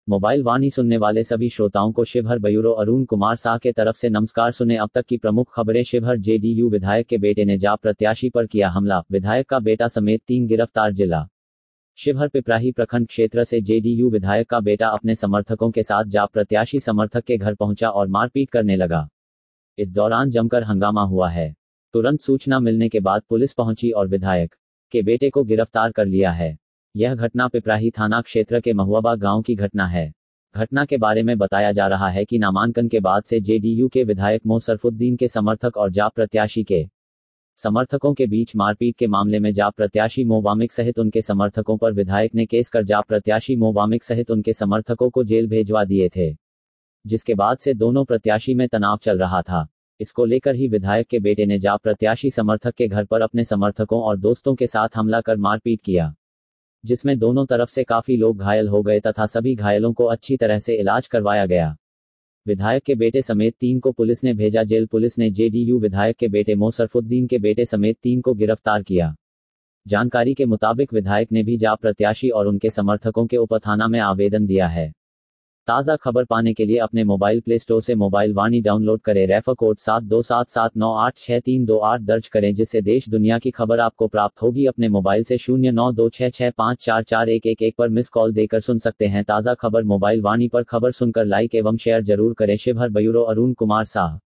Mobile वाणी सुनने वाले सभी श्रोताओं को शिवहर ब्यूरो अरुण कुमार साह के तरफ से नमस्कार। सुने अब तक की प्रमुख खबरें। शिवहर जेडीयू विधायक के बेटे ने जाप प्रत्याशी पर किया हमला, विधायक का बेटा समेत 3 गिरफ्तार। जिला शिवहर पिपराही प्रखंड क्षेत्र से जेडीयू विधायक का बेटा अपने समर्थकों के साथ जाप प्रत्याशी समर्थक के घर पहुंचा और मारपीट करने लगा। इस दौरान जमकर हंगामा हुआ है। तुरंत सूचना मिलने के बाद पुलिस पहुंची और विधायक के बेटे को गिरफ्तार कर लिया है। यह घटना पिपराही थाना क्षेत्र के महुआबा गांव की घटना है। घटना के बारे में बताया जा रहा है कि नामांकन के बाद से जेडीयू के विधायक मोशर्रफुद्दीन के समर्थक और जाप प्रत्याशी के समर्थकों के बीच मारपीट के मामले में जाप प्रत्याशी मोवामिक सहित उनके समर्थकों पर विधायक ने केस कर जाप प्रत्याशी मोवामिक सहित उनके समर्थकों को जेल भेजवा दिए थे, जिसके बाद से दोनों प्रत्याशी में तनाव चल रहा था। इसको लेकर ही विधायक के बेटे ने जाप प्रत्याशी समर्थक के घर पर अपने समर्थकों और दोस्तों के साथ हमला कर मारपीट किया, जिसमें दोनों तरफ से काफी लोग घायल हो गए तथा सभी घायलों को अच्छी तरह से इलाज करवाया गया। विधायक के बेटे समेत 3 को पुलिस ने भेजा जेल। पुलिस ने जेडीयू विधायक के बेटे मोशर्रफुद्दीन के बेटे समेत 3 को गिरफ्तार किया। जानकारी के मुताबिक विधायक ने भी जाप प्रत्याशी और उनके समर्थकों के उप थाना में आवेदन दिया है। ताज़ा खबर पाने के लिए अपने मोबाइल प्ले स्टोर से मोबाइल वाणी डाउनलोड करें। रेफर कोड 7277986328 दर्ज करें, जिससे देश दुनिया की खबर आपको प्राप्त होगी। अपने मोबाइल से 0926654411 पर मिस कॉल देकर सुन सकते हैं ताज़ा खबर। मोबाइल वाणी पर खबर सुनकर लाइक एवं शेयर जरूर करें। शिवहर ब्यूरो अरुण कुमार साह।